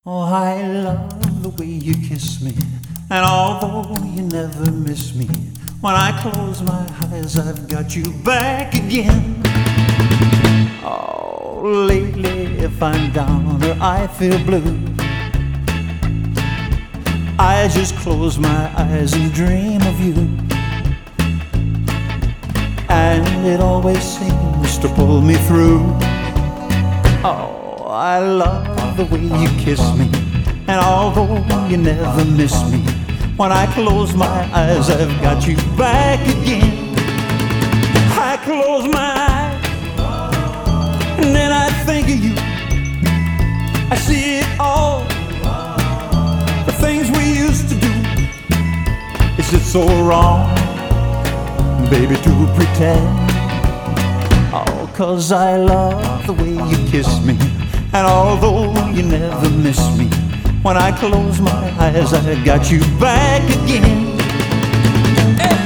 Oh, I love the way you kiss me, and although you never miss me, when I close my eyes I've got you back again. Oh, lately if I'm down or I feel blue, I just close my eyes and dream of you, and it always seems to pull me through. Oh, I love the way you kiss me, and although you never miss me, when I close my eyes I've got you back again. I close my eyes and then I think of you. I see it all, the things we used to do. Is it so wrong, baby, to pretend? Oh, 'cause I love the way you kiss me, and although you never miss me, when I close my eyes I got you back again. Hey.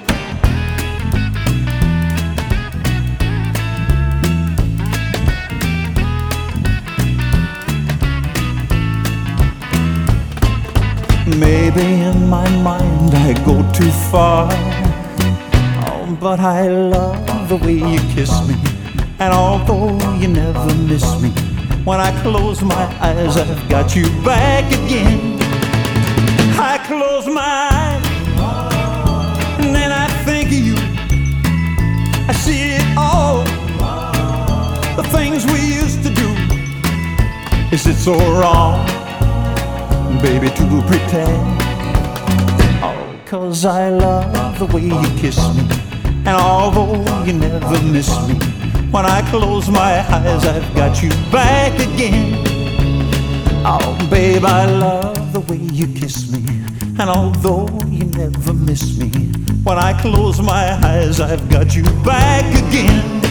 Maybe in my mind I go too far, oh, but I love the way you kiss me, and although you never miss me, when I close my eyes I've got you back again. I close my eyes and then I think of you. I see it all, the things we used to do. Is it so wrong, baby, to pretend? Oh, 'cause I love the way you kiss me, and although you never miss me, when I close my eyes I've got you back again. Oh, babe, I love the way you kiss me, and although you never miss me, when I close my eyes I've got you back again.